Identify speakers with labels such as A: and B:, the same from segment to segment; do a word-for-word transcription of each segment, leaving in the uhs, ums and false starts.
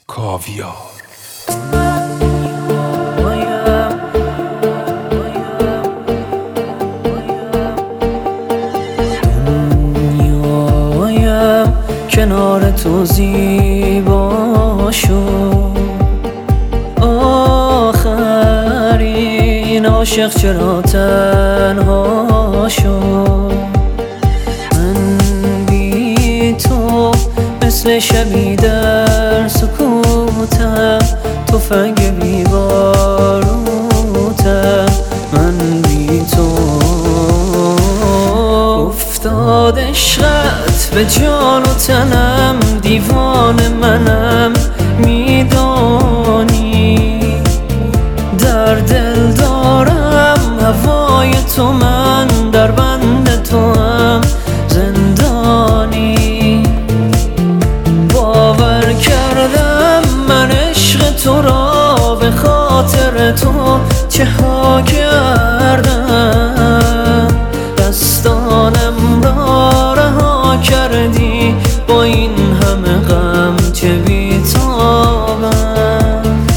A: کاویار.
B: دنیایم کنار تو زیبا شد، آخرین عاشق چرا تنها شد. من بی تو مثل شبی در سکوتم، تفنگ بی باروتم. من بی تو افتاد عشقت به جان و تنم، دیوان منم میدانی. در دل دارم هوای تو، من در بند تو هم زندانی. باور کردم من عشق تو را، به خاطر تو چه ها کردم. دستانم را رها کردی، با این همه غم چه بی‌تابم.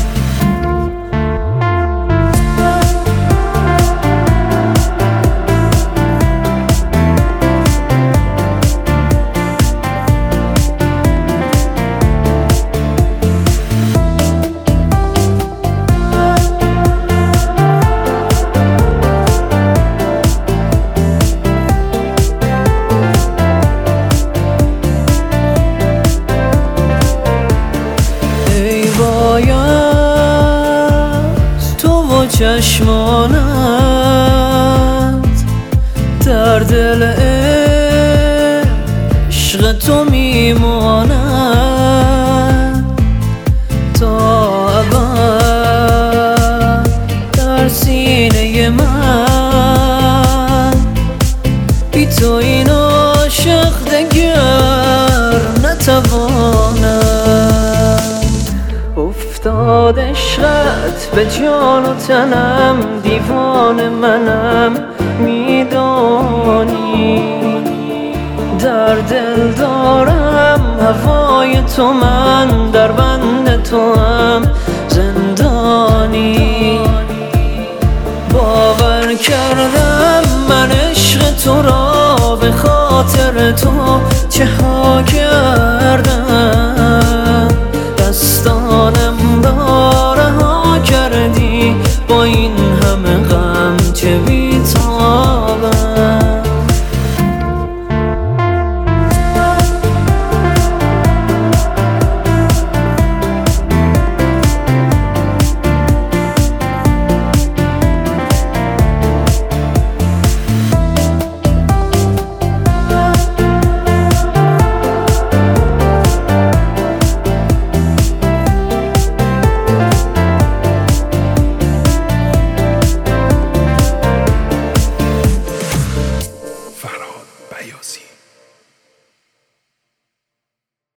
B: چشمانت در دل عشق تو میماند تا ابد در سینه من. بی تو این عاشق دگر نتواند. افتاد عشقت به جان و تنم، دیوان منم میدانی. در دل دارم هوای تو، من در بند تو هم زندانی. باور کردم من عشق تو را، به خاطر تو چه ها کردم.